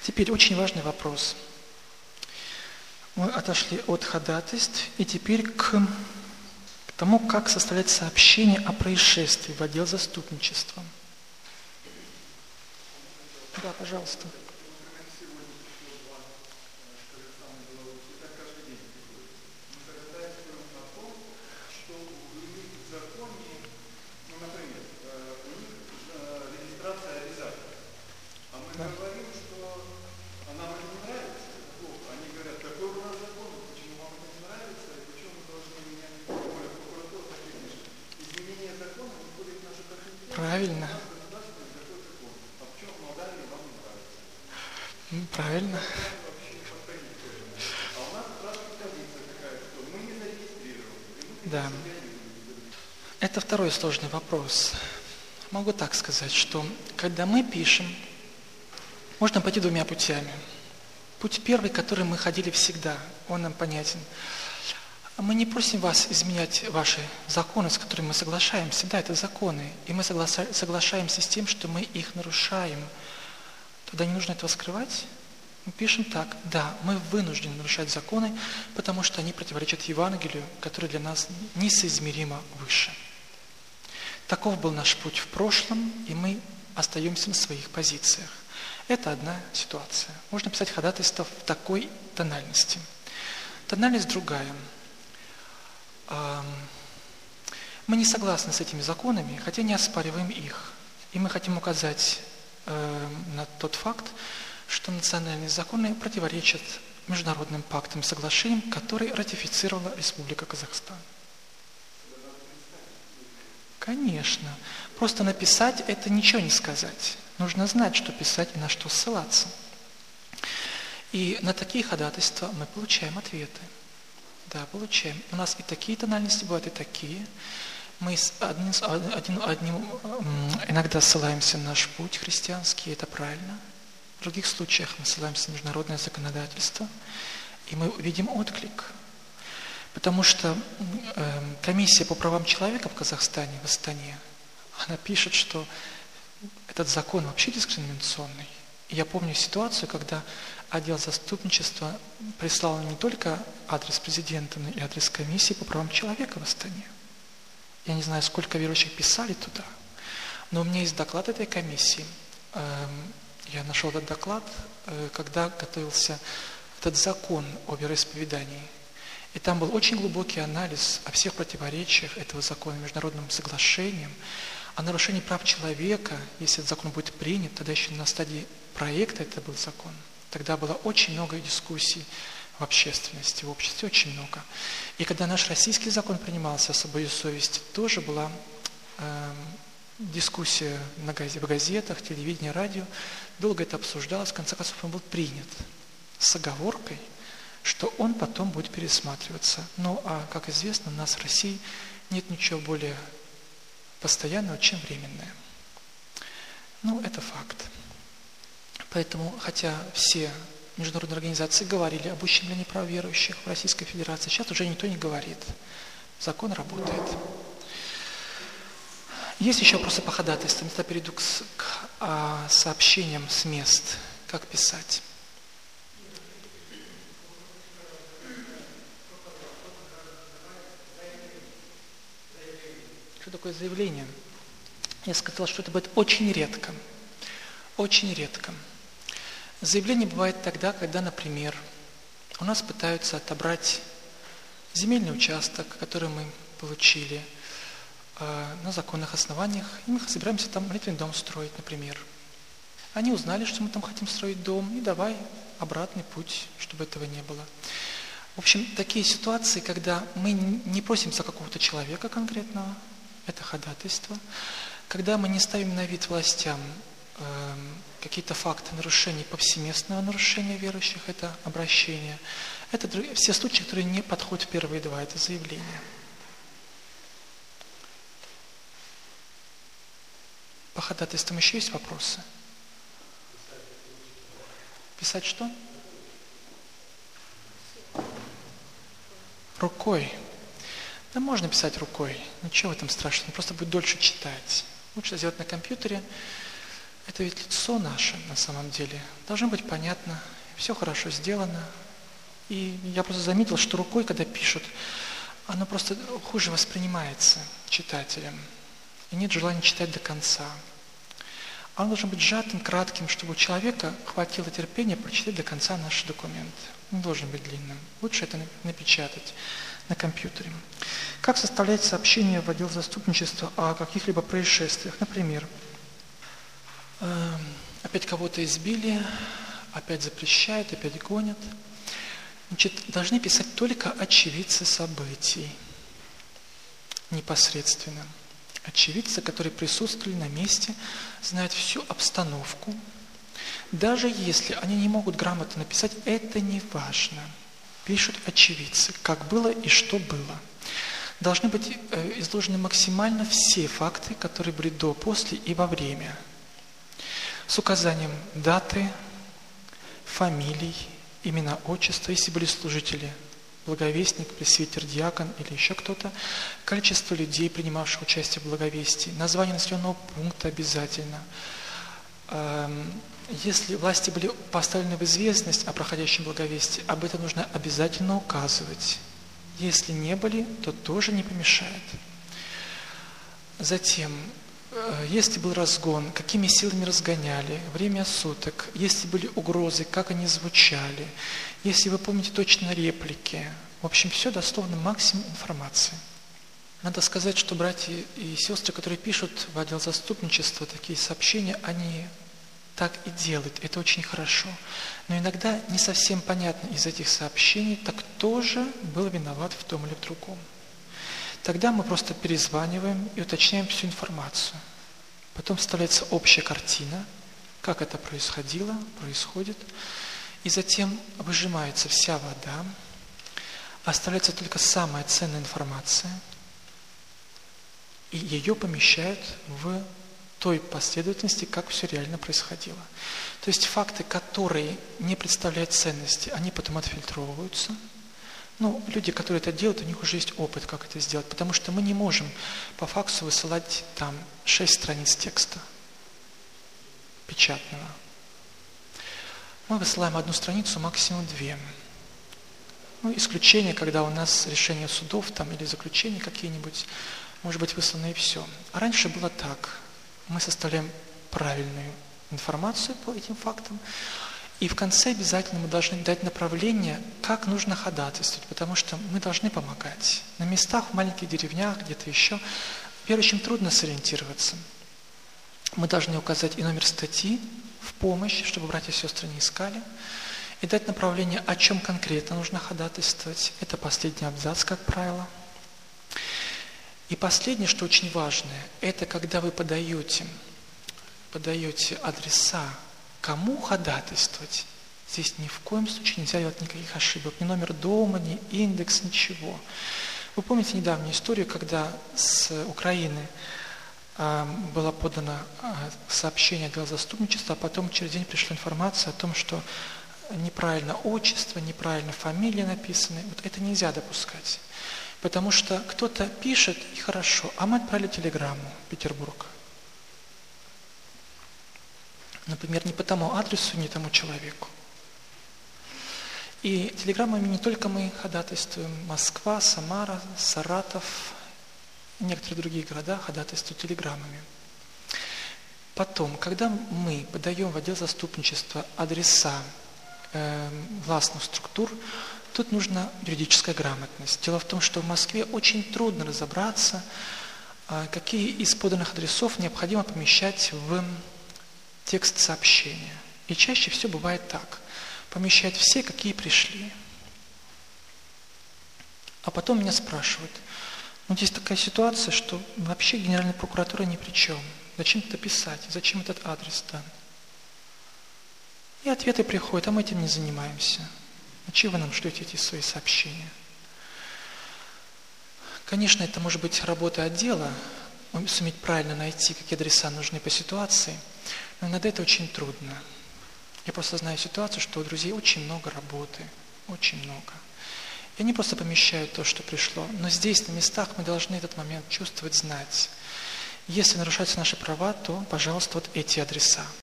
Теперь очень важный вопрос. Мы отошли от ходатайств и теперь к тому, как составлять сообщение о происшествии в отдел заступничества. Да, пожалуйста. Правильно. Правильно. Да. Это второй сложный вопрос. Могу так сказать, что когда мы пишем, можно пойти двумя путями. Путь первый, который мы ходили всегда, он нам понятен. Мы не просим вас изменять ваши законы, с которыми мы соглашаемся. Да, это законы. И мы соглашаемся с тем, что мы их нарушаем. Тогда не нужно этого скрывать. Мы пишем так. Да, мы вынуждены нарушать законы, потому что они противоречат Евангелию, которое для нас несоизмеримо выше. Таков был наш путь в прошлом, и мы остаемся на своих позициях. Это одна ситуация. Можно писать ходатайство в такой тональности. Тональность другая. Мы не согласны с этими законами, хотя не оспариваем их. И мы хотим указать на тот факт, что национальные законы противоречат международным пактам и соглашениям, которые ратифицировала Республика Казахстан. Конечно. Просто написать – это ничего не сказать. Нужно знать, что писать и на что ссылаться. И на такие ходатайства мы получаем ответы. Да, получаем. У нас и такие тональности бывают, и такие. Мы иногда ссылаемся на наш путь христианский, это правильно. В других случаях мы ссылаемся на международное законодательство, и мы видим отклик. Потому что комиссия по правам человека в Казахстане, в Астане, она пишет, что этот закон вообще дискриминационный. И я помню ситуацию, когда отдел заступничества прислал не только адрес президента, но и адрес комиссии по правам человека в Астане. Я не знаю, сколько верующих писали туда, но у меня есть доклад этой комиссии. Я нашел этот доклад, когда готовился этот закон о вероисповедании. И там был очень глубокий анализ о всех противоречиях этого закона, международным соглашениям, о нарушении прав человека. Если этот закон будет принят, тогда еще на стадии проекта это был закон. Тогда было очень много дискуссий в общественности, в обществе, очень много. И когда наш российский закон принимался о свободе совести, тоже была дискуссия в газетах, телевидении, радио. Долго это обсуждалось, в конце концов он был принят с оговоркой, что он потом будет пересматриваться. Ну, а, как известно, у нас в России нет ничего более постоянного, чем временное. Ну, это факт. Поэтому, хотя все международные организации говорили об ущемлении прав верующих в Российской Федерации, сейчас уже никто не говорит. Закон работает. Есть еще вопросы по ходатайствам. Я перейду к сообщениям с мест. Как писать? Что такое заявление? Я сказал, что это будет очень редко. Очень редко. Заявление бывает тогда, когда, например, у нас пытаются отобрать земельный участок, который мы получили на законных основаниях, и мы собираемся там молитвенный дом строить, например. Они узнали, что мы там хотим строить дом, и давай обратный путь, чтобы этого не было. В общем, такие ситуации, когда мы не просим за какого-то человека конкретного, это ходатайство, когда мы не ставим на вид властям какие-то факты нарушений, повсеместного нарушения верующих, это обращение. Это все случаи, которые не подходят в первые два, это заявление. По ходатайствам еще есть вопросы? Писать что? Рукой. Да можно писать рукой, ничего в этом страшного, просто будет дольше читать. Лучше сделать на компьютере. это ведь лицо наше на самом деле. Должно быть понятно, все хорошо сделано. И я просто заметил, что рукой, когда пишут, оно просто хуже воспринимается читателем. И нет желания читать до конца. Оно должно быть сжатым, кратким, чтобы у человека хватило терпения прочитать до конца наш документ. Не должен быть длинным. Лучше это напечатать на компьютере. Как составлять сообщение в отдел заступничества о каких-либо происшествиях? Например, опять кого-то избили, опять запрещают, опять гонят. Значит, должны писать только очевидцы событий, непосредственно. Очевидцы, которые присутствовали на месте, знают всю обстановку. Даже если они не могут грамотно написать, это не важно. Пишут очевидцы, как было и что было. Должны быть изложены максимально все факты, которые были до, после и во время. С указанием даты, фамилий, имена, отчества, если были служители, благовестник, пресвитер, диакон или еще кто-то, количество людей, принимавших участие в благовестии, название населенного пункта обязательно. Если власти были поставлены в известность о проходящем благовестии, об этом нужно обязательно указывать. Если не были, то тоже не помешает. Затем, если был разгон, какими силами разгоняли, время суток, если были угрозы, как они звучали, если вы помните точно реплики. В общем, все дословно максимум информации. Надо сказать, что братья и сестры, которые пишут в отдел заступничества такие сообщения, они так и делают. Это очень хорошо. Но иногда не совсем понятно из этих сообщений, так кто же был виноват в том или в другом. Тогда мы просто перезваниваем и уточняем всю информацию. Потом вставляется общая картина, как это происходило, происходит. И затем выжимается вся вода, оставляется только самая ценная информация, и ее помещают в той последовательности, как все реально происходило. То есть факты, которые не представляют ценности, они потом отфильтровываются. Люди, которые это делают, у них уже есть опыт, как это сделать, потому что мы не можем по факсу высылать там 6 страниц текста печатного. Мы высылаем 1 страницу, максимум 2. Исключение, когда у нас решения судов там, или заключения какие-нибудь, может быть выслано и все. А раньше было так. Мы составляем правильную информацию по этим фактам, и в конце обязательно мы должны дать направление, как нужно ходатайствовать, потому что мы должны помогать. На местах, в маленьких деревнях, где-то еще, верующим трудно сориентироваться. Мы должны указать и номер статьи в помощь, чтобы братья и сестры не искали, и дать направление, о чем конкретно нужно ходатайствовать. Это последний абзац, как правило. И последнее, что очень важное, это когда вы подаете адреса, кому ходатайствовать. Здесь ни в коем случае нельзя делать никаких ошибок. Ни номер дома, ни индекс, ничего. Вы помните недавнюю историю, когда с Украины было подано сообщение для заступничества, а потом через день пришла информация о том, что неправильно отчество, неправильно фамилия написаны. Вот это нельзя допускать. Потому что кто-то пишет, и хорошо, а мы отправили телеграмму в Петербург. Например, не по тому адресу, не тому человеку. И телеграммами не только мы ходатайствуем. Москва, Самара, Саратов, некоторые другие города ходатайствуют телеграммами. Потом, когда мы подаем в отдел заступничества адреса властных структур, тут нужна юридическая грамотность. Дело в том, что в Москве очень трудно разобраться, какие из поданных адресов необходимо помещать в текст сообщения. И чаще всего бывает так. Помещают все, какие пришли. А потом меня спрашивают, здесь такая ситуация, что вообще Генеральная прокуратура ни при чем. Зачем это писать? Зачем этот адрес дан? И ответы приходят, а мы этим не занимаемся. Чего вы нам шлете эти свои сообщения? Конечно, это может быть работа отдела, суметь правильно найти, какие адреса нужны по ситуации, но иногда это очень трудно. Я просто знаю ситуацию, что у друзей очень много работы, очень много. И они просто помещают то, что пришло. Но здесь, на местах, мы должны этот момент чувствовать, знать. Если нарушаются наши права, то, пожалуйста, вот эти адреса.